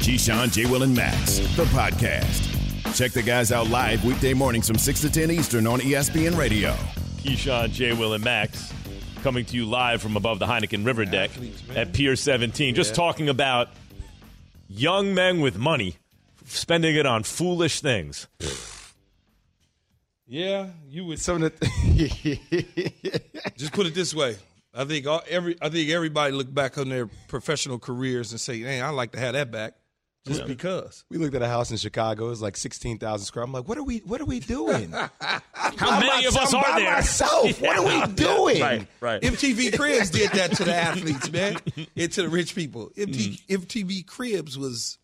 Keyshawn, J. Will, and Max, the podcast. Check the guys out live weekday mornings from 6 to 10 Eastern on ESPN Radio. Keyshawn, J. Will, and Max coming to you live from above the Heineken River deck at Pier 17. Just talking about young men with money spending it on foolish things. Yeah, you would. Just put it this way. I think everybody look back on their professional careers and say, "Hey, I'd like to have that back." Just because. We looked at a house in Chicago. It was like 16,000 square. I'm like, what are we doing? How many of us are there? Myself. What are we doing? Right. MTV Cribs did that to the athletes, man, and to the rich people. MTV Cribs was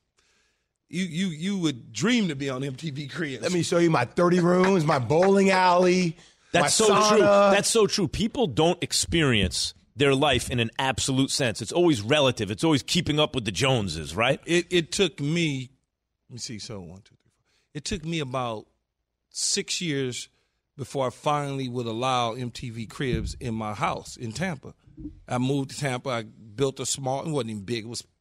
you would dream to be on MTV Cribs. Let me show you my 30 rooms, my bowling alley. That's so sauna. true. That's so true. People don't experience their life in an absolute sense. It's always relative. It's always keeping up with the Joneses, right? It took me, let me see, so 1, 2, 3, 4. It took me about 6 years before I finally would allow MTV Cribs in my house in Tampa. I moved to Tampa. I built a small, it wasn't even big. It was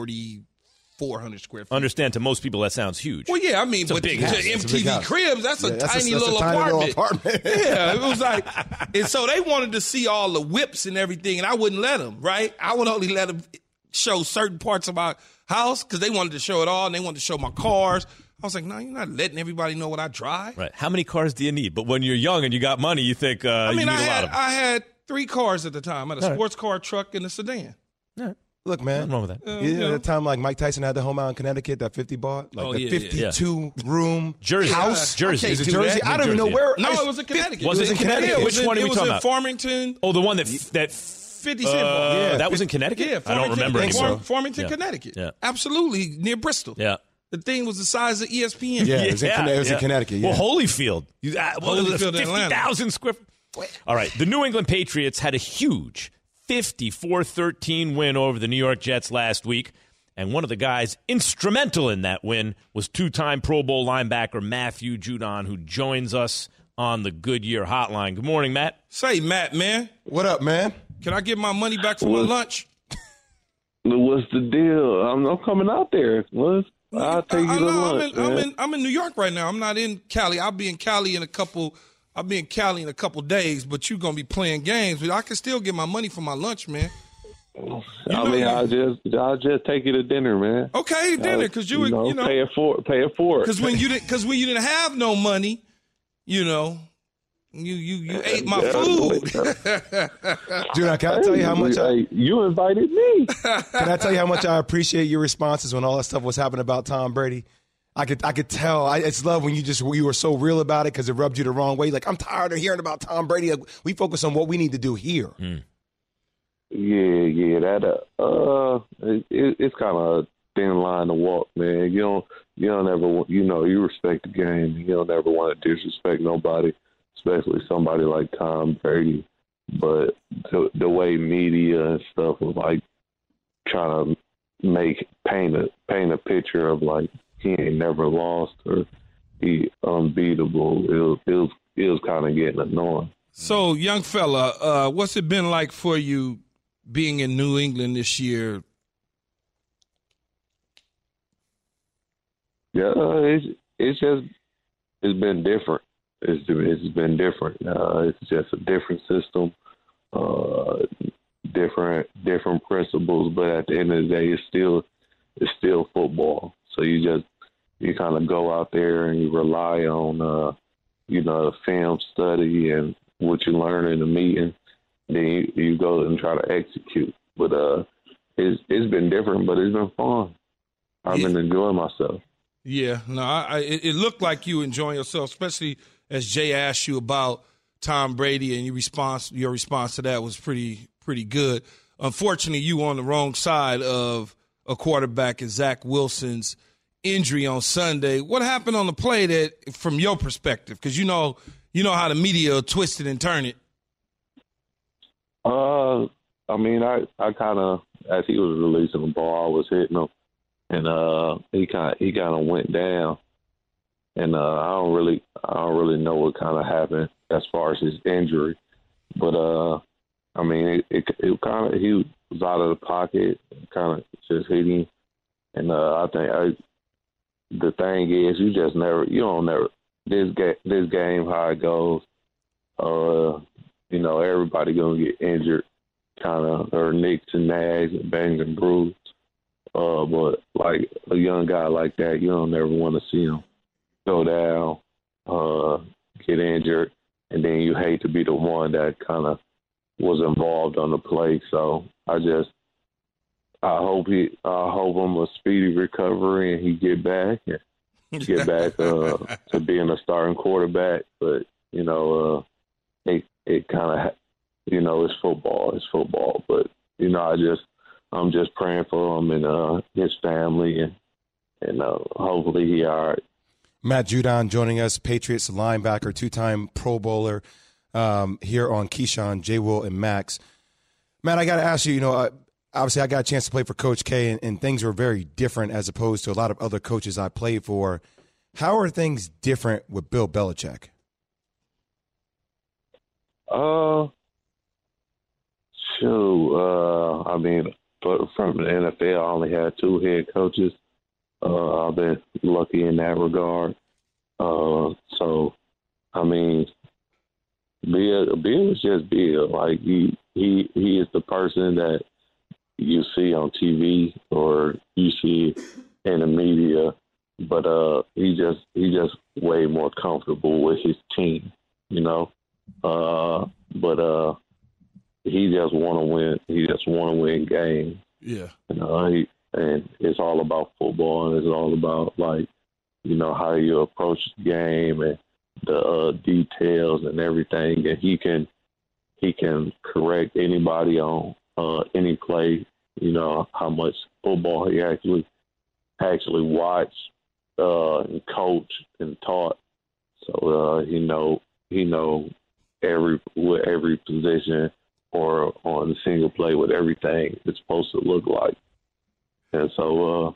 4,400 square feet. Understand, to most people that sounds huge. Well, yeah, I mean, but to MTV Cribs, that's a tiny little apartment. Yeah, it was like, and so they wanted to see all the whips and everything, and I wouldn't let them, right? I would only let them show certain parts of my house because they wanted to show it all, and they wanted to show my cars. I was like, no, you're not letting everybody know what I drive. Right. How many cars do you need? But when you're young and you got money, you think you need a lot of them. I had 3 cars at the time. I had a sports car, truck, and a sedan. All right. Look, man. Nothing wrong with that. At the time, like Mike Tyson had the home out in Connecticut, that 50 bought, like 52-room house. Jersey. Is it Jersey? I don't even know where. No, it was in Connecticut. Was it in Connecticut? Yeah, Which one are we talking about? Farmington. Oh, the one that 50 Cent bought. Yeah, that was in Connecticut? Yeah, I don't remember anymore. Farmington, Connecticut. Yeah. Absolutely, near Bristol. Yeah. The thing was the size of ESPN. Yeah, it was in Connecticut. Yeah. Well, Holyfield. Holyfield, 50,000 square. All right. The New England Patriots had a huge 54-13 win over the New York Jets last week. And one of the guys instrumental in that win was two-time Pro Bowl linebacker Matthew Judon, who joins us on the Goodyear Hotline. Good morning, Matt. Say, Matt, man. What up, man? Can I get my money back for my lunch? What's the deal? I'm coming out there. I'll take you to lunch. I'm in New York right now. I'm not in Cali. I'll be in Cali in a couple days, but you're going to be playing games. But I can still get my money for my lunch, man. I'll just take you to dinner, man. Okay, dinner, because you pay it for it. Because when you didn't have no money, you ate my food. Dude, can I tell you how much you invited me? Can I tell you how much I appreciate your responses when all that stuff was happening about Tom Brady? I could tell. It's love when you were so real about it because it rubbed you the wrong way. Like, I'm tired of hearing about Tom Brady. Like, we focus on what we need to do here. Yeah. That it's kind of a thin line to walk, man. You don't ever, you respect the game. You don't ever want to disrespect nobody, especially somebody like Tom Brady. But the way media and stuff was like trying to paint a picture of like he ain't never lost or he unbeatable. It was kind of getting annoying. So, young fella, what's it been like for you being in New England this year? Yeah, it's been different. It's been different. It's just a different system, different principles. But at the end of the day, it's still football. So you kind of go out there and you rely on film study and what you learn in the meeting. Then you go and try to execute. But it's been different, but it's been fun. I've been enjoying myself. Yeah, no, it looked like you enjoying yourself, especially as Jay asked you about Tom Brady, and your response to that was pretty good. Unfortunately, you were on the wrong side of a quarterback in Zach Wilson's injury on Sunday. What happened on the play that, from your perspective, because you know how the media twist it and turn it? I mean, I kind of, as he was releasing the ball, I was hitting him, and he kind of went down, and I don't really know what kind of happened as far as his injury, but I mean, it kind of, he was out of the pocket, kind of just hitting, And I think the thing is, you don't never this game how it goes. Everybody gonna get injured, kind of, or nicks and nags and bangs and bruises. But like a young guy like that, you don't ever want to see him go down, get injured, and then you hate to be the one that kind of was involved on the play. So I hope him a speedy recovery and he get back to being a starting quarterback. But it kind of it's football. But I'm just praying for him and his family and hopefully he all right. Matt Judon joining us, Patriots linebacker, 2-time Pro Bowler, here on Keyshawn, J. Will, and Max. Matt, I got to ask you, obviously I got a chance to play for Coach K, and things were very different as opposed to a lot of other coaches I played for. How are things different with Bill Belichick? From the NFL, I only had 2 head coaches. I've been lucky in that regard. Bill is just Bill. Like he is the person that you see on TV or you see in the media, but he just way more comfortable with his team, But he just want to win. He just want to win games. Yeah. And it's all about football, and it's all about how you approach the game and the details and everything. And he can correct anybody on any play. How much football he actually watched and coached and taught. So he know every position or on the single play what everything is supposed to look like. And so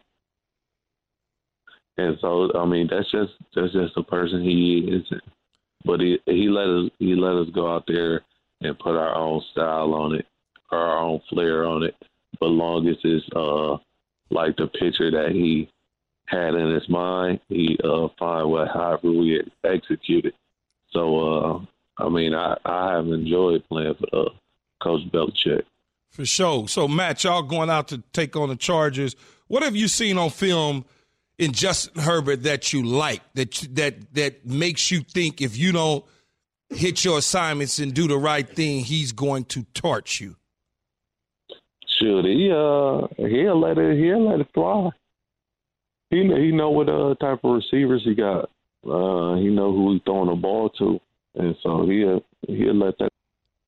that's just the person he is. But he let us go out there and put our own style on it, our own flair on it. But long as it's like the picture that he had in his mind, he find however we execute it. So I have enjoyed playing for Coach Belichick. For sure. So, Matt, y'all going out to take on the Chargers. What have you seen on film in Justin Herbert that you like, that makes you think if you don't hit your assignments and do the right thing, he's going to torch you? Should he'll let it fly. He know what type of receivers he got. He know who he's throwing the ball to, and so he'll let that.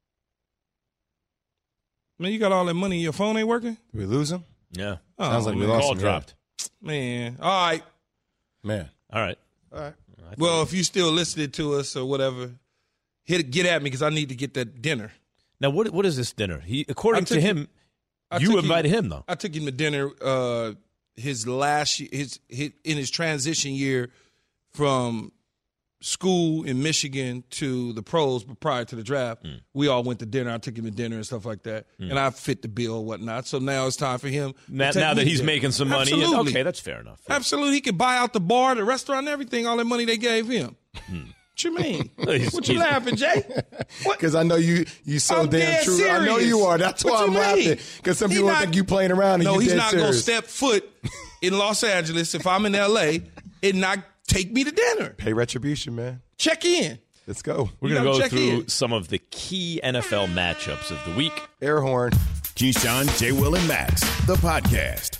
Man, you got all that money. Your phone ain't working? Did we lose him? Yeah. Sounds like we lost call him. dropped. Man. All right. Man. All right. Well, if you still listening to us or whatever, get at me because I need to get that dinner. Now, what is this dinner? According to him, you invited him though. I took him to dinner. His last year, in his transition year from school in Michigan to the pros, but prior to the draft, we all went to dinner. I took him to dinner and stuff like that, and I fit the bill and whatnot. So now it's time for him. Now that he's making some money, okay, that's fair enough. Absolutely, he could buy out the bar, the restaurant, and everything. All that money they gave him. What you mean? What you laughing, Jay? Because I know you so damn true. Serious. I know you are. That's why I'm laughing. Because some people think you playing around. No, and he's dead not going to step foot in Los Angeles if I'm in L.A. and not take me to dinner. Pay retribution, man. Check in. Let's go. We're going to go through some of the key NFL matchups of the week. Air horn. Keyshawn, J. Will, and Max, the podcast.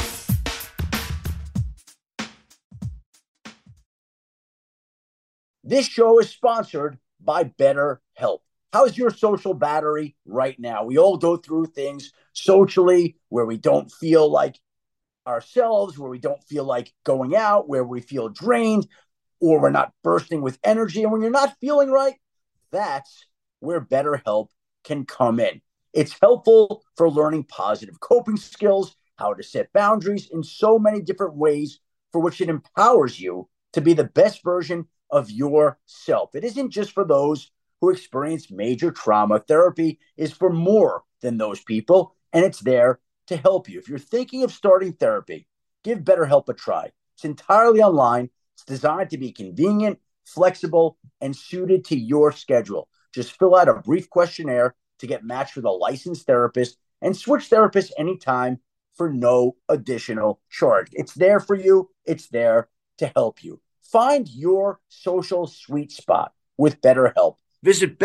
This show is sponsored by BetterHelp. How's your social battery right now? We all go through things socially where we don't feel like ourselves, where we don't feel like going out, where we feel drained, or we're not bursting with energy. And when you're not feeling right, that's where BetterHelp can come in. It's helpful for learning positive coping skills, how to set boundaries in so many different ways for which it empowers you to be the best version of yourself. It isn't just for those who experience major trauma. Therapy is for more than those people, and it's there to help you. If you're thinking of starting therapy, Give BetterHelp a try. It's entirely online. It's designed to be convenient, flexible, and suited to your schedule. Just fill out a brief questionnaire to get matched with a licensed therapist and switch therapists anytime for no additional charge. It's there for you. It's there to help you. Find your social sweet spot with BetterHelp. Visit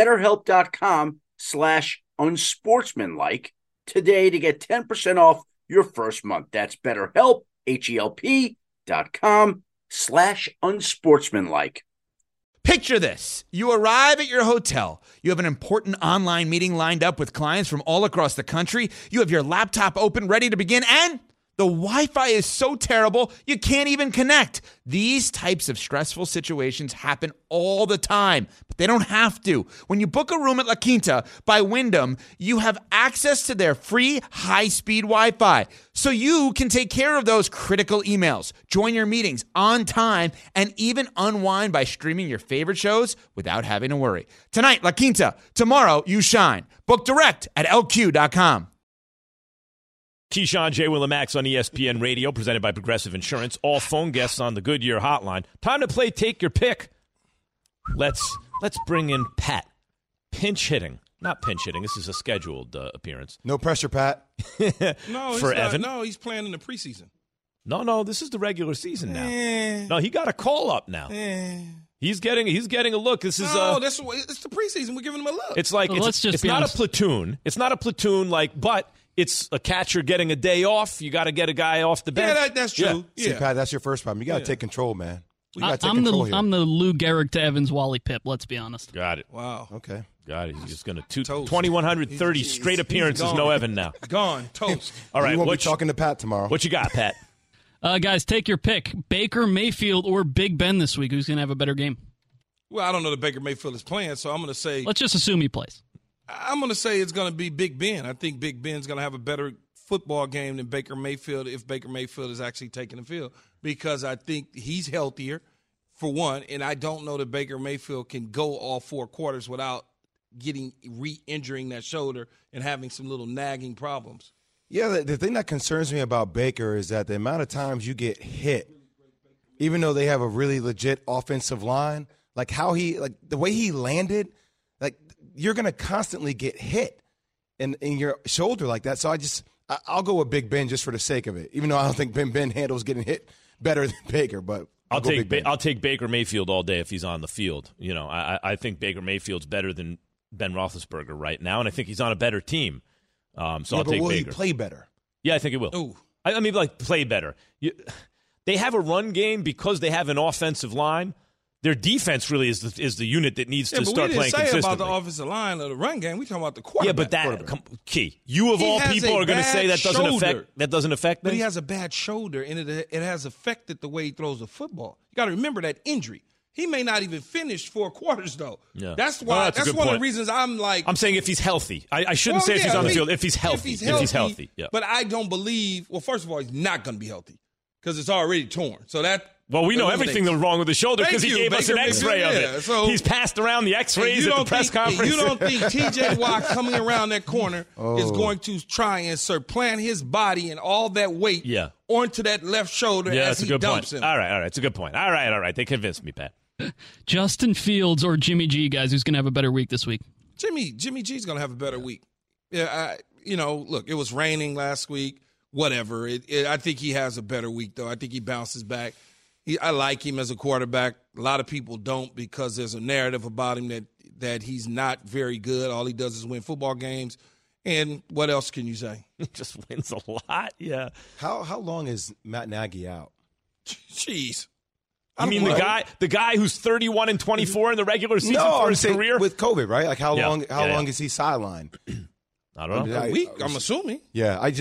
BetterHelp.com/unsportsmanlike today to get 10% off your first month. That's BetterHelp, HELP.com/unsportsmanlike. Picture this. You arrive at your hotel. You have an important online meeting lined up with clients from all across the country. You have your laptop open, ready to begin, and the Wi-Fi is so terrible, you can't even connect. These types of stressful situations happen all the time, but they don't have to. When you book a room at La Quinta by Wyndham, you have access to their free high-speed Wi-Fi, so you can take care of those critical emails, join your meetings on time, and even unwind by streaming your favorite shows without having to worry. Tonight, La Quinta. Tomorrow, you shine. Book direct at LQ.com. Keyshawn, J. Will and Max on ESPN Radio, presented by Progressive Insurance. All phone guests on the Goodyear Hotline. Time to play Take Your Pick. Let's bring in Pat. Pinch hitting. Not pinch hitting. This is a scheduled appearance. No pressure, Pat. No, for Evan. No, he's playing in the preseason. No, this is the regular season now. No, he got a call up now. He's getting a look. This is it's the preseason. We're giving him a look. It's like it's not honest. A platoon. It's not a platoon but it's a catcher getting a day off. You got to get a guy off the bench. Yeah, that's true. Yeah. See, Pat, that's your first problem. You got to take control, man. I'm the Lou Gehrig to Evans Wally Pipp. Let's be honest. Got it. Wow. Okay. Got it. He's just going to 2,130 straight appearances. No Evan now. Gone. Toast. All right. We won't be talking to Pat tomorrow. What you got, Pat? Guys, take your pick. Baker Mayfield or Big Ben this week. Who's going to have a better game? Well, I don't know that Baker Mayfield is playing, so I'm going to say. Let's just assume he plays. I'm going to say it's going to be Big Ben. I think Big Ben's going to have a better football game than Baker Mayfield if Baker Mayfield is actually taking the field, because I think he's healthier, for one, and I don't know that Baker Mayfield can go all 4 quarters without re-injuring that shoulder and having some little nagging problems. Yeah, the thing that concerns me about Baker is that the amount of times you get hit, even though they have a really legit offensive line, like the way he landed, like you're going to constantly get hit in your shoulder like that. So I'll go with Big Ben just for the sake of it, even though I don't think Ben handles getting hit better than Baker. But I'll take Baker Mayfield all day if he's on the field. You know, I think Baker Mayfield's better than Ben Roethlisberger right now, and I think he's on a better team. So I'll take Baker. Will he play better? Yeah, I think it will. Ooh. I mean, play better. They have a run game because they have an offensive line. Their defense really is the unit that needs to start playing consistently. We didn't say about the offensive line or the run game. We talking about the quarterback. Yeah, but Key, you of all people are going to say that doesn't affect. But he has a bad shoulder, and it has affected the way he throws the football. You got to remember that injury. He may not even finish 4 quarters, though. Yeah. That's why. That's one of the reasons I'm saying if he's healthy. I shouldn't say if he's on the field. If he's healthy. If he's healthy. Yeah. But I don't believe. Well, first of all, he's not going to be healthy because it's already torn. So that. Well, we know everything that's wrong with the shoulder because he gave us an X-ray of it. So he's passed around the X-rays at the press conference. You don't think T.J. Watt coming around that corner is going to try and supplant his body and all that weight onto that left shoulder as he dumps him? All right. It's a good point. All right. They convinced me, Pat. Justin Fields or Jimmy G, guys, who's going to have a better week this week? Jimmy G's going to have a better week. Yeah, look, it was raining last week. Whatever. I think he has a better week, though. I think he bounces back. I like him as a quarterback. A lot of people don't because there's a narrative about him that he's not very good. All he does is win football games. And what else can you say? He just wins a lot, yeah. How long is Matt Nagy out? Jeez. I mean, the guy who's 31-24 in the regular season for his career with COVID, right? Like how long is he sidelined? I don't know. A week, I'm assuming. Yeah, I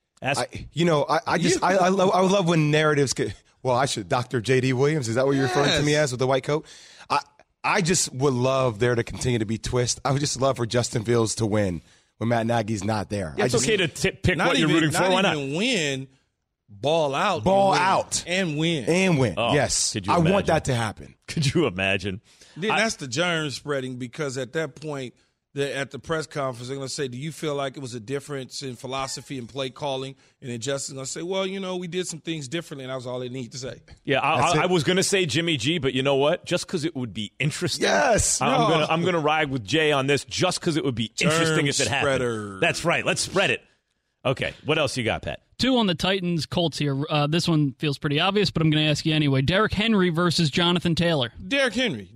love when narratives could. Well, I should. Dr. J.D. Williams, is that what you're referring to me as with the white coat? I just would love there to continue to be twist. I would just love for Justin Fields to win when Matt Nagy's not there. It's okay to pick what you're rooting for. Why not? Not even win, ball out. And win. Oh, yes. I want that to happen. Could you imagine? That's the germ spreading because at that point, at the press conference, they're going to say, do you feel like it was a difference in philosophy and play calling? And then Justin's going to say, well, we did some things differently, and that was all they need to say. Yeah, I was going to say Jimmy G, but you know what? Just because it would be interesting. Yes. I'm going to ride with Jay on this just because it would be interesting if it happened. Spreader. That's right. Let's spread it. Okay, what else you got, Pat? 2 on the Titans, Colts here. This one feels pretty obvious, but I'm going to ask you anyway. Derrick Henry versus Jonathan Taylor. Derrick Henry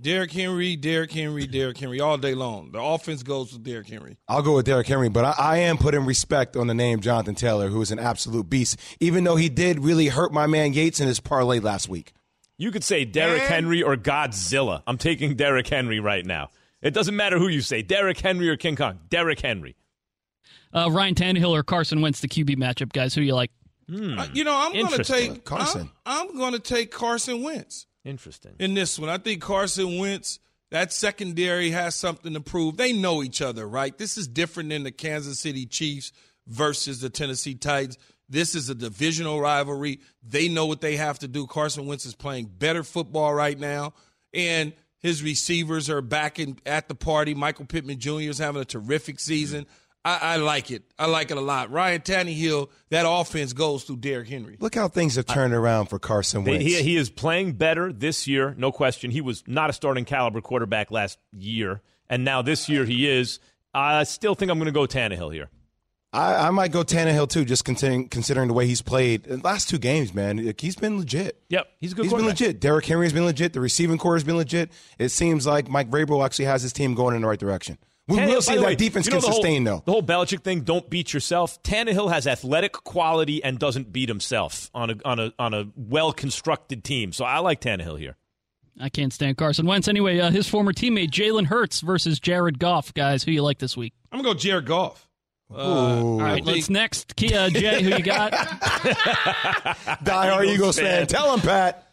all day long. The offense goes with Derrick Henry. I'll go with Derrick Henry, but I am putting respect on the name Jonathan Taylor, who is an absolute beast, even though he did really hurt my man Yates in his parlay last week. You could say Derrick Henry or Godzilla. I'm taking Derrick Henry right now. It doesn't matter who you say, Derrick Henry or King Kong. Derrick Henry. Ryan Tannehill or Carson Wentz, the QB matchup, guys. Who you like? I'm going to take Carson. I'm going to take Carson Wentz. Interesting. In this one, I think Carson Wentz, that secondary has something to prove. They know each other, right? This is different than the Kansas City Chiefs versus the Tennessee Titans. This is a divisional rivalry. They know what they have to do. Carson Wentz is playing better football right now, and his receivers are back at the party. Michael Pittman Jr. is having a terrific season. I like it. I like it a lot. Ryan Tannehill, that offense goes through Derrick Henry. Look how things have turned around for Carson Wentz. He is playing better this year, no question. He was not a starting caliber quarterback last year, and now this year he is. I still think I'm going to go Tannehill here. I might go Tannehill, too, just considering the way he's played. The last 2 games, man, he's been legit. Yep, he's a good He's quarterback. been legit. Derrick Henry has been legit. The receiving core has been legit. It seems like Mike Vrabel actually has his team going in the right direction. We'll see if that defense can sustain, though. The whole Belichick thing, don't beat yourself. Tannehill has athletic quality and doesn't beat himself on a well-constructed team. So I like Tannehill here. I can't stand Carson Wentz. Anyway, his former teammate Jalen Hurts versus Jared Goff. Guys, who you like this week? I'm going to go Jared Goff. All right, let's next. Jay, who you got? Die-hard Eagles fan. Tell him, Pat.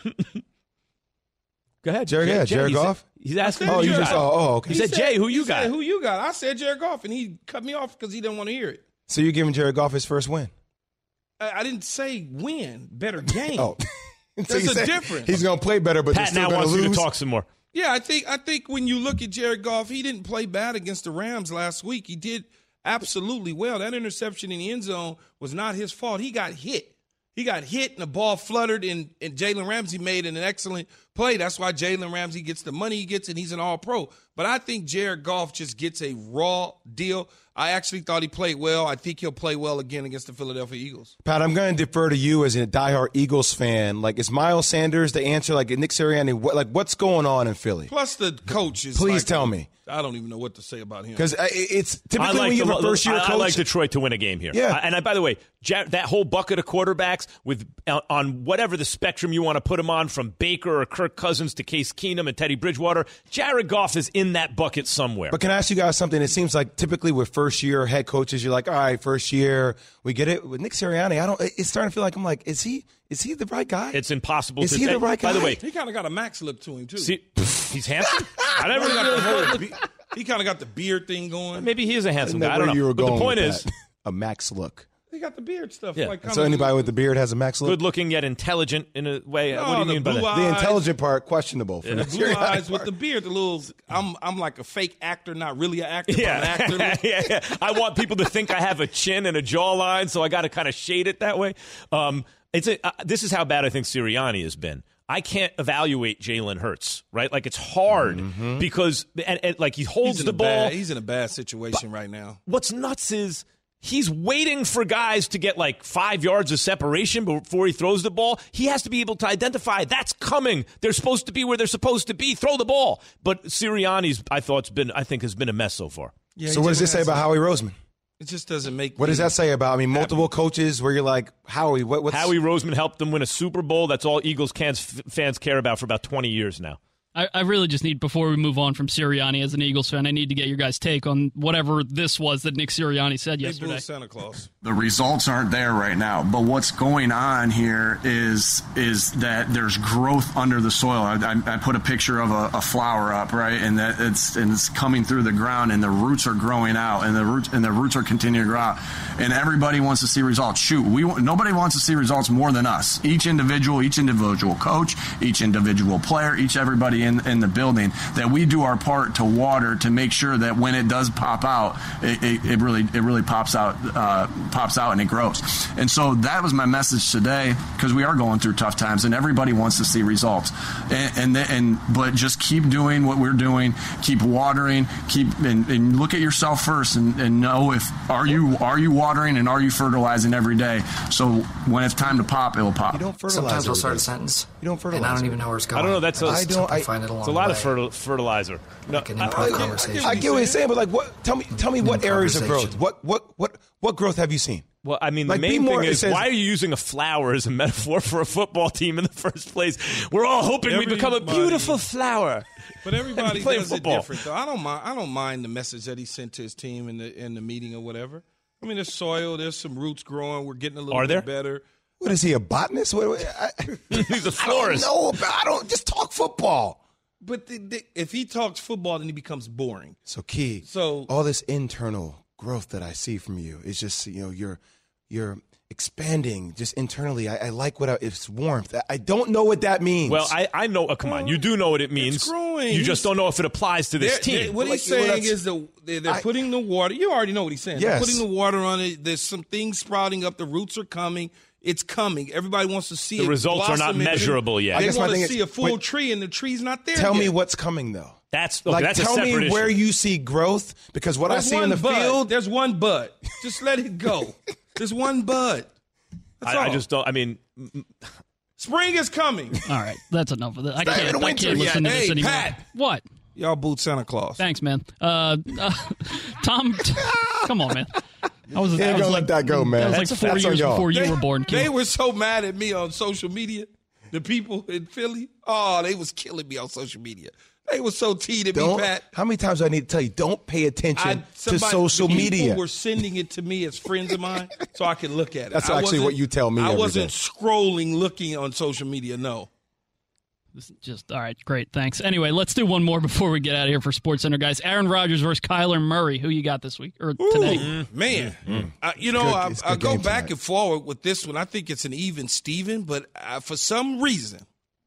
Go ahead. Jared Goff? He's asking Oh, who you you just got. okay. He said, Jay, who you got? Who you got? I said Jared Goff, and he cut me off because he didn't want to hear it. So you're giving Jared Goff his first win? I didn't say win, better game. Oh. There's a difference. He's going to play better, but Pat they're now still going to wants lose. you to talk some more. Yeah, I think when you look at Jared Goff, he didn't play bad against the Rams last week. He did absolutely well. That interception in the end zone was not his fault. He got hit. And the ball fluttered, and Jalen Ramsey made an excellent play. That's why Jalen Ramsey gets the money he gets, and he's an all-pro. But I think Jared Goff just gets a raw deal. I actually thought he played well. I think he'll play well again against the Philadelphia Eagles. Pat, I'm going to defer to you as a diehard Eagles fan. Like, is Miles Sanders the answer? Like, Nick Sirianni, what's going on in Philly? Plus, the coach is Please tell me. I don't even know what to say about him. Because it's typically when you have a first-year coach. I like Detroit to win a game here. Yeah. And by the way, that whole bucket of quarterbacks with on whatever the spectrum you want to put them on, from Baker or Kirk Cousins to Case Keenum and Teddy Bridgewater, Jared Goff is in that bucket somewhere. But can I ask you guys something? It seems like typically with first-year head coaches, you're like, all right, first year, we get it. With Nick Sirianni, it's starting to feel like I'm like, is he the right guy? It's impossible. Is he the right guy? By the way, he kind of got a Max look to him too. See, he's handsome. I never really He kind of got the beard thing going. Maybe he is a handsome guy. I don't know. You were but going the point with is, that. A Max look. He got the beard stuff. Yeah. Like So anybody with the beard has a Max look? good looking yet intelligent in a way. No, what do you mean by that? The intelligent part, questionable. For The blue eyes with the beard, the little. I'm like a fake actor, not really an actor. But an actor. Yeah. I want people to think I have a chin and a jawline, so I got to kind of shade it that way. This is how bad I think Sirianni has been. I can't evaluate Jalen Hurts, right? Like, it's hard because and like he holds the ball. He's in a bad situation right now. What's nuts is he's waiting for guys to get like 5 yards of separation before he throws the ball. He has to be able to identify that's coming. They're supposed to be where they're supposed to be. Throw the ball. But Sirianni's, I think has been a mess so far. Yeah, So what does this say about Howie Roseman? It just doesn't make. What does that say about? I mean, multiple coaches where you're like, Howie, what's Howie Roseman helped them win a Super Bowl. That's all Eagles fans care about for about 20 years now. I really just need, before we move on from Sirianni as an Eagles fan, I need to get your guys' take on whatever this was that Nick Sirianni said yesterday. Santa Claus. The results aren't there right now, but what's going on here is that there's growth under the soil. I put a picture of a flower up, right, and that it's coming through the ground, and the roots are growing out, and the roots are continuing to grow out, and everybody wants to see results. Shoot, nobody wants to see results more than us. Each individual coach, each individual player, everybody everybody in the building, that we do our part to water to make sure that when it does pop out, it really pops out and it grows. And so that was my message today, because we are going through tough times and everybody wants to see results. But just keep doing what we're doing, keep watering, and look at yourself first and know if are you watering and are you fertilizing every day. So when it's time to pop, it'll pop. You don't fertilize. Sometimes I'll start a sentence. You don't fertilize. And I don't even know where it's going. I don't know. That's I find it it's a lot of fertilizer. Like an improv conversation. I get what you're saying, but like, what? Tell me what areas of growth? What growth have you seen? Well, I mean, Like, the main thing is, says- why are you using a flower as a metaphor for a football team in the first place? We're all hoping we become a beautiful flower. But everybody Playing does football. it different, though. I don't mind the message that he sent to his team in the meeting or whatever. I mean, there's soil, there's some roots growing. We're getting a little bit better. What is he, a botanist? He's a florist. I don't just talk football. But if he talks football, then he becomes boring. So Key, all this internal growth that I see from you is just, you're expanding just internally. I like it's warmth. I don't know what that means. Well, I know. Come on, you do know what it means. It's growing. You just don't know if it applies to this team. What he's saying is they're putting the water. You already know what he's saying. Yes. They're putting the water on it. There's some things sprouting up. The roots are coming. It's coming. Everybody wants to see it. The results are not measurable yet. They want to see a full tree, and the tree's not there Tell yet. me what's coming, though. That's like, that's tell a separate me issue. where you see growth, because what I see in the field. There's one bud. Just let it go. There's one bud. I just don't. I mean, spring is coming. All right, that's enough of that. I Not even can't winter listen yet. to this Hey, anymore. Pat. What? Y'all boot Santa Claus. Thanks, man. Tom, come on, man. I was Yeah, don't let that go, man. That was like 4 years before you were born. Q. They were so mad at me on social media. The people in Philly, they was killing me on social media. They were so teed at me, Pat. How many times do I need to tell you, don't pay attention to social media? People were sending it to me as friends of mine so I could look at it. That's actually what you tell me I every wasn't day. scrolling, looking on social media, no. This is just all right. Great, thanks. Anyway, let's do one more before we get out of here for SportsCenter, guys. Aaron Rodgers versus Kyler Murray. Who you got this week or today? Man, I go back and forward with this one. I think it's an even Steven, but for some reason,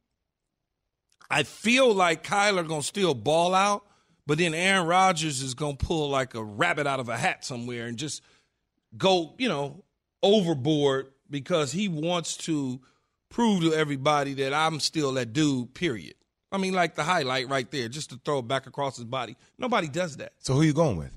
I feel like Kyler going to still ball out, but then Aaron Rodgers is going to pull like a rabbit out of a hat somewhere and just go, overboard because he wants to prove to everybody that I'm still that dude, period. I mean, like the highlight right there, just to throw it back across his body. Nobody does that. So who you going with?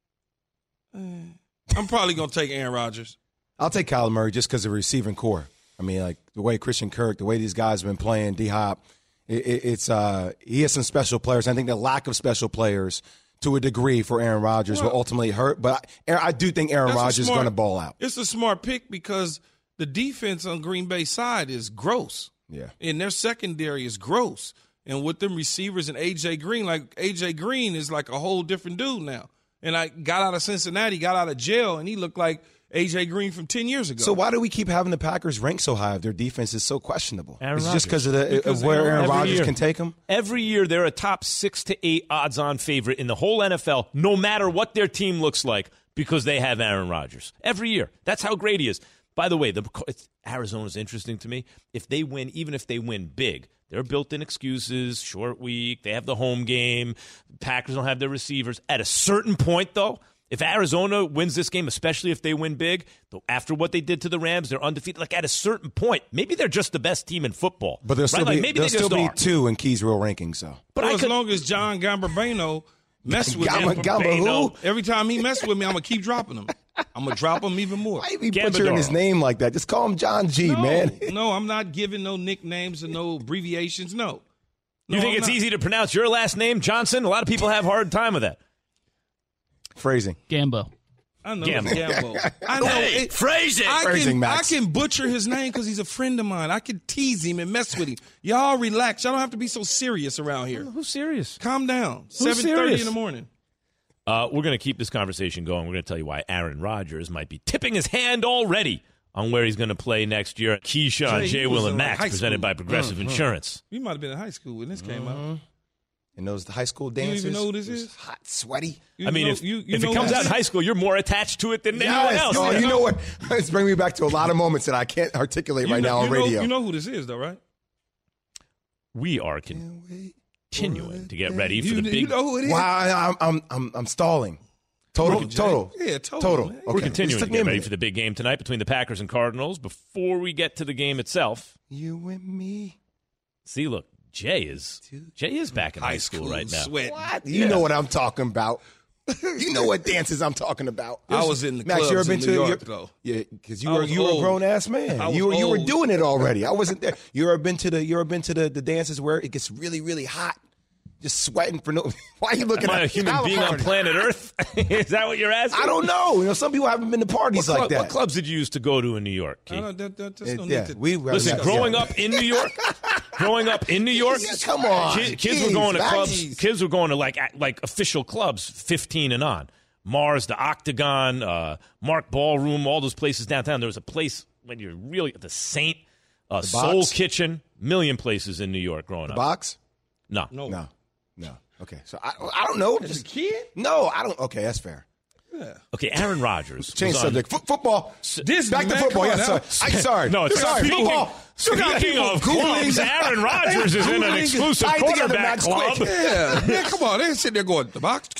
I'm probably going to take Aaron Rodgers. I'll take Kyler Murray just because of the receiving core. I mean, like the way Christian Kirk, the way these guys have been playing, D-Hop, he has some special players. I think the lack of special players to a degree for Aaron Rodgers will ultimately hurt. But I do think Aaron Rodgers is going to ball out. It's a smart pick because the defense on Green Bay's side is gross. Yeah. And their secondary is gross. And with them receivers and A.J. Green, like A.J. Green is like a whole different dude now. And I got out of Cincinnati, got out of jail, and he looked like A.J. Green from 10 years ago. So why do we keep having the Packers ranked so high if their defense is so questionable? Aaron It's Rodgers. just because of where Aaron Rodgers can take them? Every year, they're a top 6 to 8 odds-on favorite in the whole NFL, no matter what their team looks like, because they have Aaron Rodgers. Every year. That's how great he is. By the way, Arizona's interesting to me. If they win, even if they win big, there are built-in excuses, short week, they have the home game, the Packers don't have their receivers. At a certain point, though, if Arizona wins this game, especially if they win big, after what they did to the Rams, they're undefeated. Like at a certain point, maybe they're just the best team in football. But there'll still right? be, Maybe there'll they still just be are. 2 in Key's real rankings, though. But as long as John Gambino mess with me, every time he messes with me, I'm going to keep dropping him. I'm going to drop him even more. Why you butchering his name like that? Just call him John G, man. No, I'm not giving no nicknames and no abbreviations, no. You think it's easy to pronounce your last name, Johnson? A lot of people have a hard time with that. Phrasing. Gambo. I know it's Gambo. I know. Hey, phrasing. I can butcher his name because he's a friend of mine. I can tease him and mess with him. Y'all relax. Y'all don't have to be so serious around here. Who's serious? Calm down. Who's 7:30 in the morning. We're going to keep this conversation going. We're going to tell you why Aaron Rodgers might be tipping his hand already on where he's going to play next year. Keyshawn, J. Will, and Max, presented by Progressive Insurance. You might have been in high school when this came out. And those high school You dances. don't even know who this is? Hot, sweaty. I mean, if it comes out in high school, you're more attached to it than anyone else. Oh, you know what? It's bringing me back to a lot of moments that I can't articulate right now on radio. You know who this is, though, right? We are. continuing to get ready for the big. You know who it is? Wow, I'm stalling. Total. Yeah, total. Okay. We're continuing to get ready minute. for the big game tonight between the Packers and Cardinals. Before we get to the game itself, You and me. see, look, Jay is back in high school right now. Sweat. What? You know what I'm talking about. You know what dances I'm talking about. I was in the Max, clubs you ever been in to New York, though. Yeah, because you I were was a old. grown ass man. I was You were old. doing it already. I wasn't there. You ever been to the dances where it gets really, really hot? Just sweating for no. Why are you looking Am at I a human being on planet Earth? Is that what you're asking? I don't know. Some people haven't been to parties like that. What clubs did you used to go to in New York, Keith? Listen, growing up in New York, Yeah, come on. Kids were going to clubs. Kids were going to like official clubs, 15 and on. Mars, the Octagon, Mark Ballroom, all those places downtown. There was a place when you're really the Saint, Soul Kitchen, million places in New York growing up. Box? No. Okay, so I don't know. As a kid? No, I don't. Okay, that's fair. Okay, Aaron Rodgers. Change subject. Football. This Back to man, football. come on Yes, now. sir. Sorry. No, it's sorry. speaking, speaking of clubs, Aaron Rodgers is in an exclusive quarterback club. Yeah, man, come on. They're sitting there going, the box.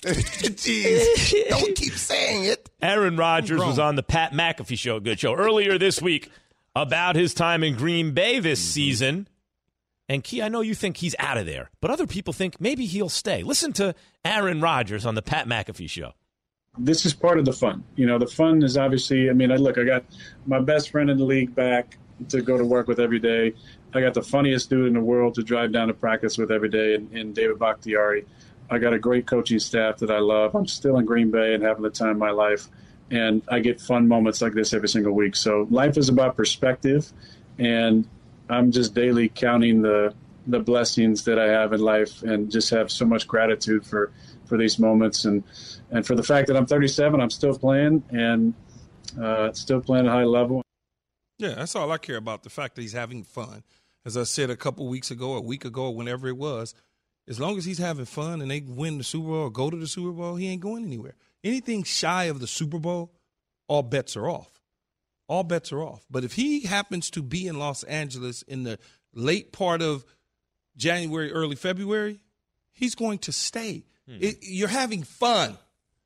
Jeez. Don't keep saying it. Aaron Rodgers was on the Pat McAfee show, good show, earlier this week about his time in Green Bay this season. And, Key, I know you think he's out of there, but other people think maybe he'll stay. Listen to Aaron Rodgers on the Pat McAfee show. This is part of the fun. The fun is obviously, I got my best friend in the league back to go to work with every day. I got the funniest dude in the world to drive down to practice with every day in David Bakhtiari. I got a great coaching staff that I love. I'm still in Green Bay and having the time of my life. And I get fun moments like this every single week. So life is about perspective, and I'm just daily counting the blessings that I have in life and just have so much gratitude for these moments and for the fact that I'm 37, I'm still playing and still playing at a high level. Yeah, that's all I care about, the fact that he's having fun. As I said a week ago, or whenever it was, as long as he's having fun and they win the Super Bowl or go to the Super Bowl, he ain't going anywhere. Anything shy of the Super Bowl, all bets are off. All bets are off. But if he happens to be in Los Angeles in the late part of January, early February, he's going to stay. You're having fun.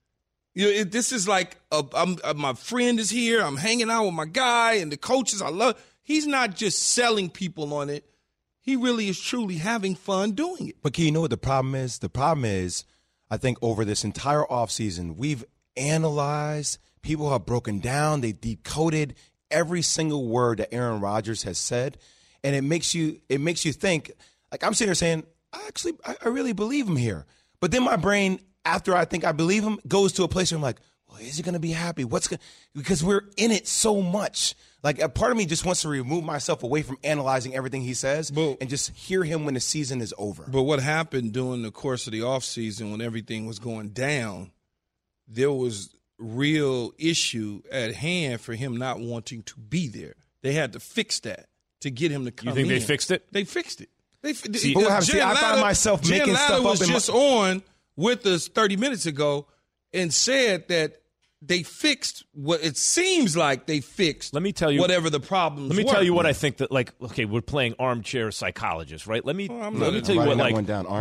This is like my friend is here. I'm hanging out with my guy and the coaches I love. He's not just selling people on it. He really is truly having fun doing it. But, Key, you know what the problem is? The problem is, I think over this entire offseason, we've analyzed, people have broken down, they decoded every single word that Aaron Rodgers has said, and it makes you think, like I'm sitting here saying, I really believe him here. But then my brain, after I think I believe him, goes to a place where I'm like, well, is he going to be happy? Because we're in it so much. Like, a part of me just wants to remove myself away from analyzing everything he says and just hear him when the season is over. But what happened during the course of the offseason when everything was going down, there was real issue at hand for him not wanting to be there. They had to fix that to get him to come in. You think they fixed it? They fixed it. I find myself making stuff up. was just on with us 30 minutes ago and said that they fixed what it seems like they fixed. Let me tell you whatever the problems. Let me tell you what I think that, like, okay, we're playing armchair psychologist, right? Let me tell you what, like,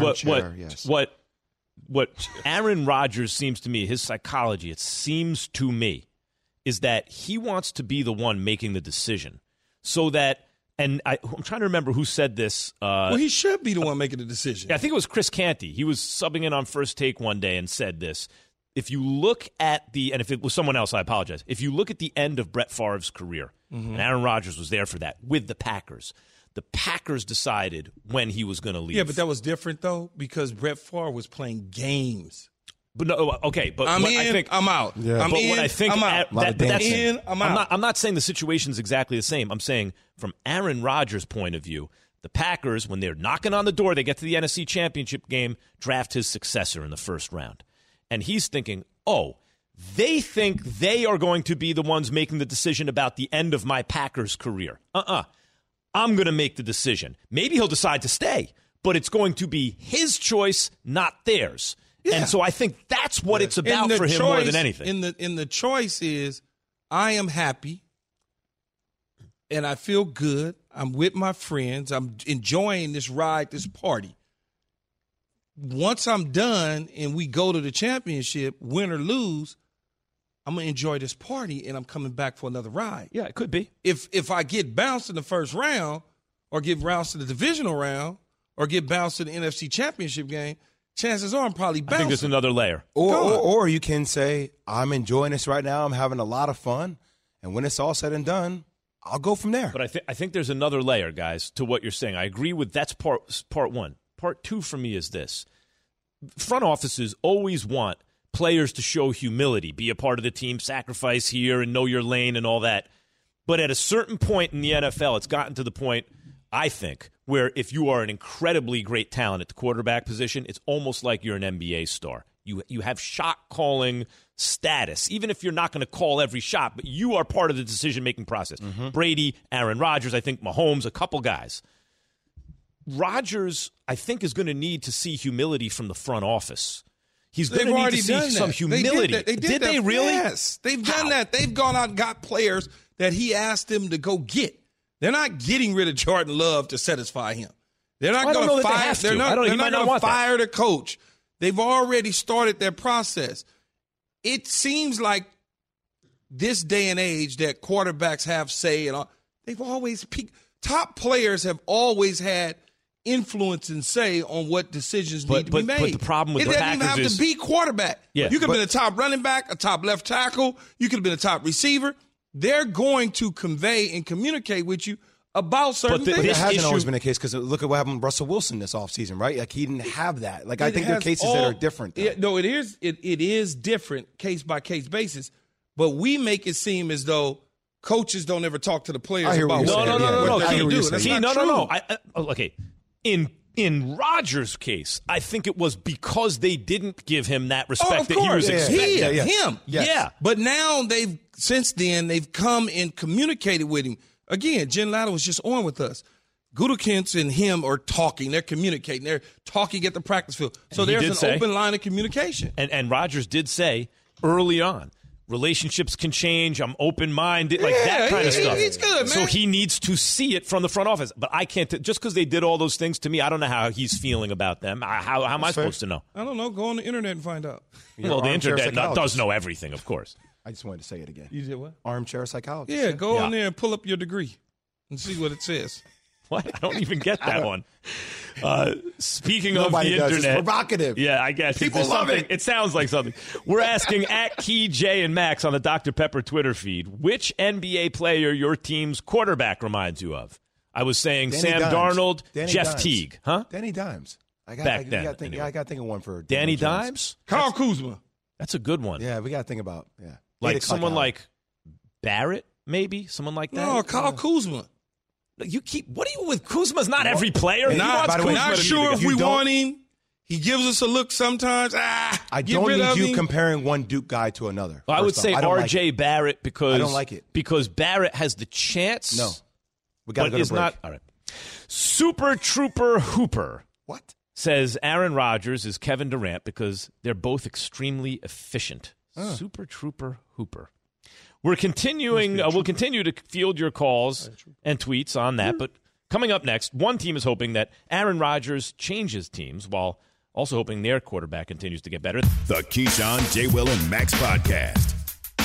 what Aaron Rodgers seems to me, his psychology, it seems to me, is that he wants to be the one making the decision, so that. And I'm trying to remember who said this. Well, he should be the one making the decision. I think it was Chris Canty. He was subbing in on First Take one day and said this. If you look at and if it was someone else, I apologize. If you look at the end of Brett Favre's career, and Aaron Rodgers was there for that with the Packers decided when he was going to leave. Yeah, but that was different, though, because Brett Favre was playing games. But no, okay, but I'm out. Yeah. I'm in, I'm out. I'm not saying the situation's exactly the same. I'm saying from Aaron Rodgers' point of view, the Packers, when they're knocking on the door, they get to the NFC Championship game, draft his successor in the first round. And he's thinking, they think they are going to be the ones making the decision about the end of my Packers career. I'm going to make the decision. Maybe he'll decide to stay, but it's going to be his choice, not theirs. Yeah. And so I think that's what it's about for him more than anything. In the choice is, I am happy and I feel good. I'm with my friends. I'm enjoying this ride, this party. once I'm done and we go to the championship, win or lose, I'm going to enjoy this party and I'm coming back for another ride. Yeah, it could be. If I get bounced in the first round or get bounced in the divisional round or get bounced in the NFC championship game, chances are I'm probably bouncing. I think there's another layer. Or you can say, I'm enjoying this right now. I'm having a lot of fun. And when it's all said and done, I'll go from there. But I think there's another layer, guys, to what you're saying. I agree with that's part one. Part two for me is this. Front offices always want players to show humility, be a part of the team, sacrifice here, and know your lane and all that. But at a certain point in the NFL, it's gotten to the point, I think, where if you are an incredibly great talent at the quarterback position, it's almost like you're an NBA star. You have shot-calling status, even if you're not going to call every shot, but you are part of the decision-making process. Mm-hmm. Brady, Aaron Rodgers, I think Mahomes, a couple guys. Rodgers, I think, is going to need to see humility from the front office. He's going to need to see some humility. Did they really? Yes, they've done that. They've gone out and got players that he asked them to go get. They're not getting rid of Jordan Love to satisfy him. They're not going to fire. They're not going to fire the coach. They've already started their process. It seems like this day and age that quarterbacks have say, and they've always peaked. Top players have always had influence and say on what decisions need to be made. But the problem with the Packers doesn't even have to be quarterback. Yeah, you could have been a top running back, a top left tackle. You could have been a top receiver. They're going to convey and communicate with you about certain things. That hasn't always been the case because look at what happened with Russell Wilson this offseason, right? Like he didn't have that. Like I think there are cases that are different. No, it is. It is different case by case basis. But we make it seem as though coaches don't ever talk to the players about No. Okay. In Rodgers' case, I think it was because they didn't give him that respect that he was expecting. Him. Yes. Yeah. But now since then they've come and communicated with him. Again, Jen Latta was just on with us. Gutekunst and him are talking. They're communicating. They're talking at the practice field. So there's an open line of communication. And Rodgers did say early on, relationships can change. I'm open-minded, like that kind of stuff. He's good, man. So he needs to see it from the front office. But I can't just because they did all those things to me. I don't know how he's feeling about them. How am I supposed to know? I don't know. Go on the internet and find out. Well, the internet does know everything, of course. I just wanted to say it again. You did what? Armchair psychologist. Yeah, go on there and pull up your degree and see what it says. What? I don't even get that one. Speaking of Nobody the does. internet, It's provocative. Yeah, I guess People love it. It sounds like something. We're asking at Key, Jay, and Max on the Dr. Pepper Twitter feed, which NBA player your team's quarterback reminds you of? I was saying Danny Sam Dimes. Darnold, Danny Jeff Dimes. Teague, huh? Danny Dimes. I got to think of one for Danny Jones. Dimes. Kyle Kuzma. That's a good one. Yeah, we got to think about like someone like Barrett, maybe someone like that. No, Kyle Kuzma. What are you with Kuzma's not every player. Not sure if we want him. He gives us a look sometimes. I don't need you comparing one Duke guy to another. Well, I would say R.J. Barrett because I don't like it. Because Barrett has the chance. No, we got to go to break. Not all right. Super Trooper Hooper. What? Says Aaron Rodgers is Kevin Durant because they're both extremely efficient. Super Trooper Hooper. We're continuing. We'll continue to field your calls and tweets on that. But coming up next, one team is hoping that Aaron Rodgers changes teams while also hoping their quarterback continues to get better. The Keyshawn, J. Will, and Max Podcast.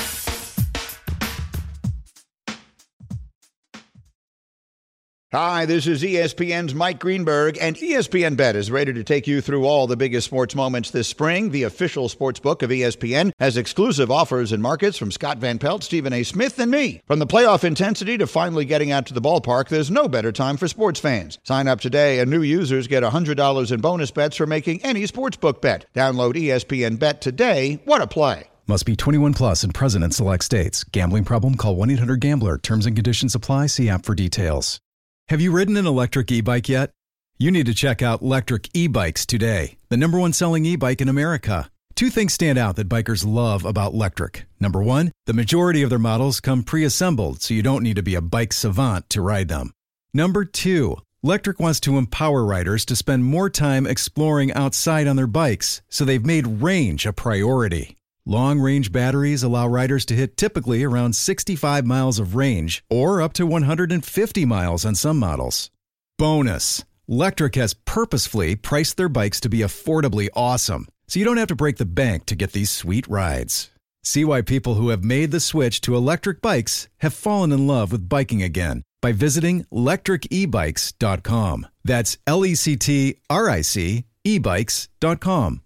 Hi, this is ESPN's Mike Greenberg, and ESPN Bet is ready to take you through all the biggest sports moments this spring. The official sports book of ESPN has exclusive offers and markets from Scott Van Pelt, Stephen A. Smith, and me. From the playoff intensity to finally getting out to the ballpark, there's no better time for sports fans. Sign up today, and new users get $100 in bonus bets for making any sportsbook bet. Download ESPN Bet today. What a play. Must be 21 plus and present in select states. Gambling problem? Call 1-800-GAMBLER. Terms and conditions apply. See app for details. Have you ridden an electric e-bike yet? You need to check out Lectric E-Bikes today, the #1 selling e-bike in America. Two things stand out that bikers love about Lectric. Number one, the majority of their models come pre-assembled, so you don't need to be a bike savant to ride them. Number two, Lectric wants to empower riders to spend more time exploring outside on their bikes, so they've made range a priority. Long-range batteries allow riders to hit typically around 65 miles of range or up to 150 miles on some models. Bonus, Lectric has purposefully priced their bikes to be affordably awesome, so you don't have to break the bank to get these sweet rides. See why people who have made the switch to electric bikes have fallen in love with biking again by visiting lectricebikes.com. That's LECTRIC ebikes.com.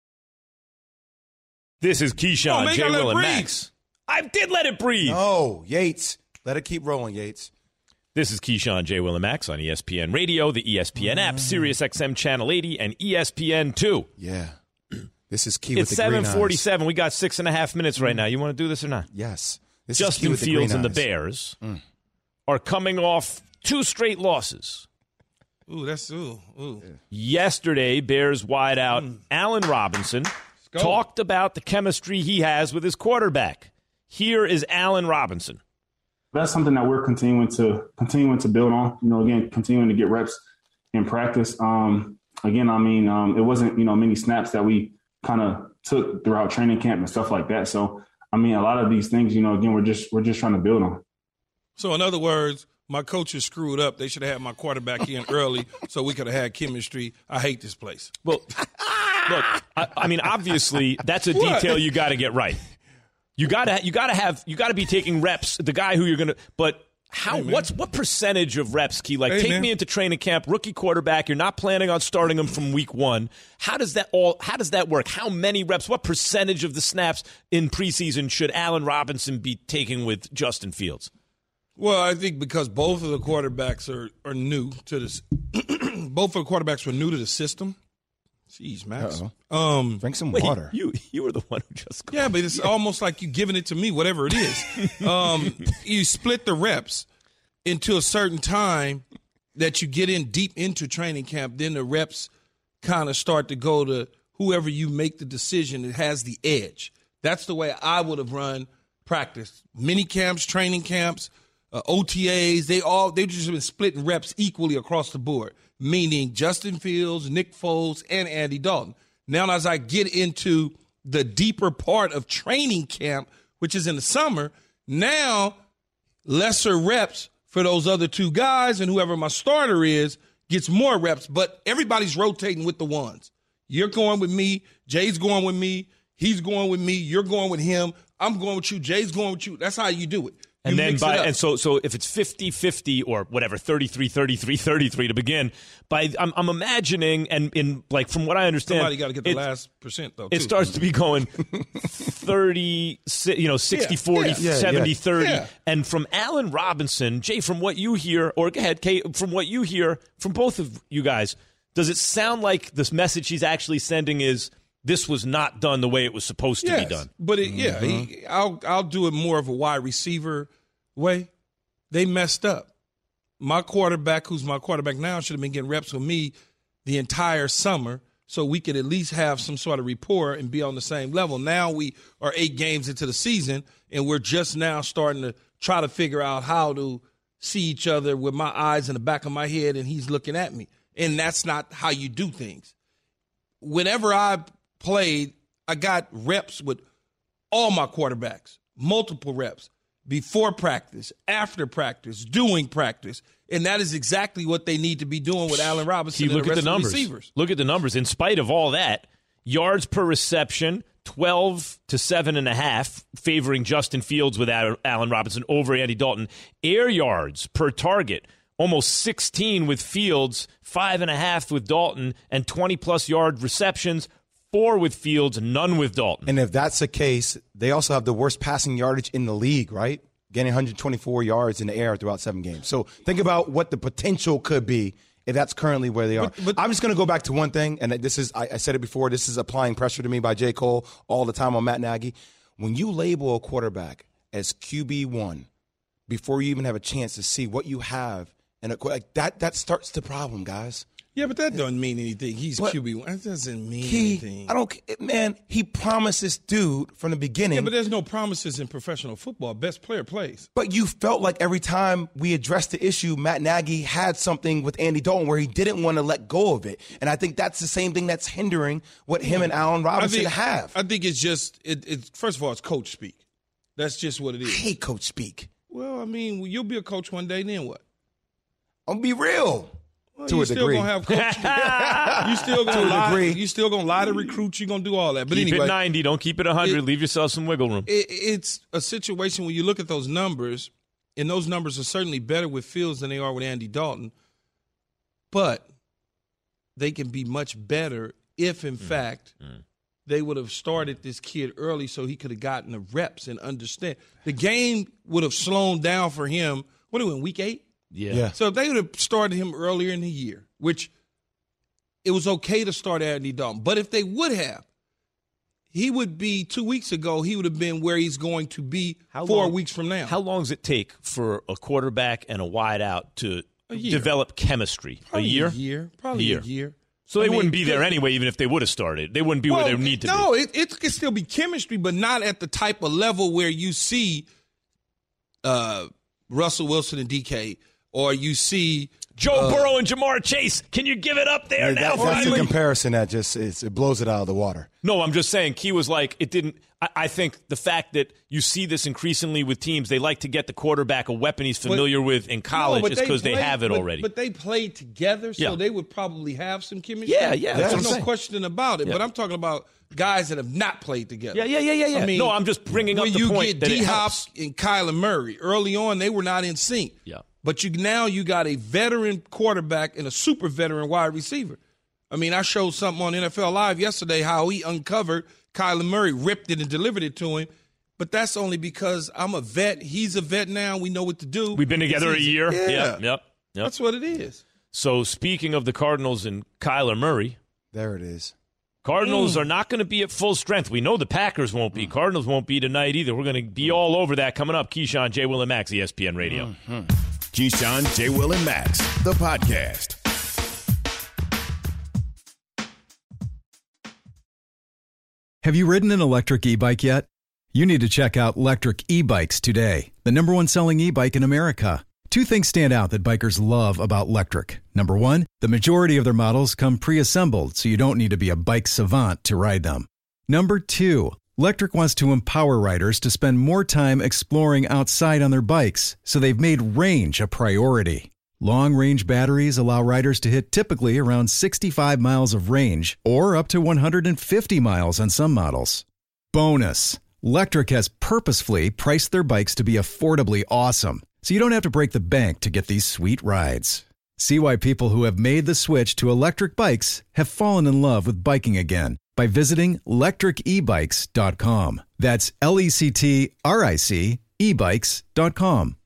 This is Keyshawn, J. Will, and Max. I did let it breathe. No, Yates. Let it keep rolling, Yates. This is Keyshawn, J. Will, and Max on ESPN Radio, the ESPN app, Sirius XM Channel 80, and ESPN2. Yeah. This is Key with it's the green eyes. It's 7:47. We got 6.5 minutes right now. You want to do this or not? Yes. This Justin is Key with Fields the and the green eyes. Bears are coming off 2 straight losses. Ooh, that's ooh. Yesterday, Bears wideout Allen Robinson talked about the chemistry he has with his quarterback. Here is Allen Robinson. That's something that we're continuing to build on. Again, continuing to get reps in practice. It wasn't many snaps that we kind of took throughout training camp and stuff like that. So a lot of these things, again, we're just trying to build on. So in other words, my coaches screwed up. They should have had my quarterback in early so we could have had chemistry. I hate this place. Well, look, obviously that's a detail you got to get right. You got to be taking reps. The guy who you're going to, but how? What percentage of reps, Key? Take me into training camp, rookie quarterback. You're not planning on starting him from week 1. How does that work? How many reps? What percentage of the snaps in preseason should Allen Robinson be taking with Justin Fields? Well, I think because both of the quarterbacks are new to this. Both of the quarterbacks were new to the system. Jeez, Max. Drink some water. You were the one who just called. Yeah, but it's almost like you giving it to me, whatever it is. You split the reps into a certain time that you get in deep into training camp. Then the reps kind of start to go to whoever you make the decision that has the edge. That's the way I would have run practice. Mini camps, training camps, OTAs, they've just been splitting reps equally across the board, meaning Justin Fields, Nick Foles, and Andy Dalton. Now, as I get into the deeper part of training camp, which is in the summer, now lesser reps for those other 2 guys, and whoever my starter is gets more reps, but everybody's rotating with the ones. You're going with me, Jay's going with me, he's going with me, you're going with him, I'm going with you, Jay's going with you. That's how you do it. And then so if it's 50-50 or whatever, 33-33 to begin, I'm imagining, and from what I understand, somebody got to get the last percent though. It starts to be going 30, 60-40, 70-30. Yeah. And from Allen Robinson, Jay, from what you hear, or go ahead, Kay, from what you hear from both of you guys, does it sound like this message he's actually sending is this was not done the way it was supposed to be done? But I'll do it more of a wide receiver way. They messed up. My quarterback, who's my quarterback now, should have been getting reps with me the entire summer so we could at least have some sort of rapport and be on the same level. Now we are 8 games into the season, and we're just now starting to try to figure out how to see each other with my eyes in the back of my head, and he's looking at me. And that's not how you do things. Whenever I played, I got reps with all my quarterbacks, multiple reps, before practice, after practice, doing practice, and that is exactly what they need to be doing with Allen Robinson and the rest of the receivers. Look at the numbers. In spite of all that, yards per reception, 12 to 7.5, favoring Justin Fields with Allen Robinson over Andy Dalton. Air yards per target, almost 16 with Fields, 5.5 with Dalton, and 20-plus yard receptions, 4 with Fields, none with Dalton. And if that's the case, they also have the worst passing yardage in the league, right? Getting 124 yards in the air throughout 7 games. So think about what the potential could be if that's currently where they are. But I'm just going to go back to one thing, and this is, I said it before, this is applying pressure to me by J. Cole all the time on Matt Nagy. When you label a quarterback as QB1 before you even have a chance to see what you have, and that starts the problem, guys. Yeah, but that doesn't mean anything. He's QB1. That doesn't mean anything. He promised this dude from the beginning. Yeah, but there's no promises in professional football. Best player plays. But you felt like every time we addressed the issue, Matt Nagy had something with Andy Dalton where he didn't want to let go of it. And I think that's the same thing that's hindering what him and Allen Robinson have. I think it's just, first of all, it's coach speak. That's just what it is. I hate coach speak. Well, I mean, you'll be a coach one day, then what? I'll be real. Well, to a degree. Still gonna have coaching. You still gonna lie. You still gonna lie to recruits. You're gonna do all that. But keep anyway, it 90. Don't keep it 100. Leave yourself some wiggle room. It's a situation when you look at those numbers, and those numbers are certainly better with Fields than they are with Andy Dalton. But they can be much better if, in fact, they would have started this kid early so he could have gotten the reps and understand. The game would have slowed down for him. What are we in, week 8? Yeah. So if they would have started him earlier in the year, which it was okay to start Andy Dalton. But if they would have, he would be 2 weeks ago, he would have been where he's going to be 4 weeks from now. How long does it take for a quarterback and a wideout to develop chemistry? Probably a year? Probably a year. So they wouldn't be there anyway, even if they would have started. They wouldn't be where they need to be. No, it could still be chemistry, but not at the type of level where you see Russell Wilson and DK, or you see Joe Burrow and Jamar Chase. Can you give it up there now? That's the comparison that just it blows it out of the water. No, I'm just saying Key was like, it didn't. I think the fact that you see this increasingly with teams, they like to get the quarterback a weapon he's familiar with in college just because they have it already. But they played together, so they would probably have some chemistry. Yeah. There's no question about it. Yeah. But I'm talking about guys that have not played together. Yeah. I mean, no, I'm just bringing up the point when you that get D-Hop and Kyler Murray, early on they were not in sync. Yeah. But now you got a veteran quarterback and a super veteran wide receiver. I mean, I showed something on NFL Live yesterday how he uncovered Kyler Murray, ripped it and delivered it to him. But that's only because I'm a vet. He's a vet now. We know what to do. We've been together a year. Yeah. Yep. That's what it is. So speaking of the Cardinals and Kyler Murray. There it is. Cardinals are not going to be at full strength. We know the Packers won't be. Cardinals won't be tonight either. We're going to be all over that coming up. Keyshawn, J. Will, and Max, ESPN Radio. Keyshawn, J. Will, and Max, the podcast. Have you ridden an electric e-bike yet? You need to check out Lectric E-Bikes today, the #1 selling e-bike in America. Two things stand out that bikers love about Lectric. Number one, the majority of their models come pre-assembled, so you don't need to be a bike savant to ride them. Number two, Lectric wants to empower riders to spend more time exploring outside on their bikes, so they've made range a priority. Long-range batteries allow riders to hit typically around 65 miles of range, or up to 150 miles on some models. Bonus, Lectric has purposefully priced their bikes to be affordably awesome, so you don't have to break the bank to get these sweet rides. See why people who have made the switch to electric bikes have fallen in love with biking again by visiting lectricebikes.com. That's LECTRIC ebikes.com.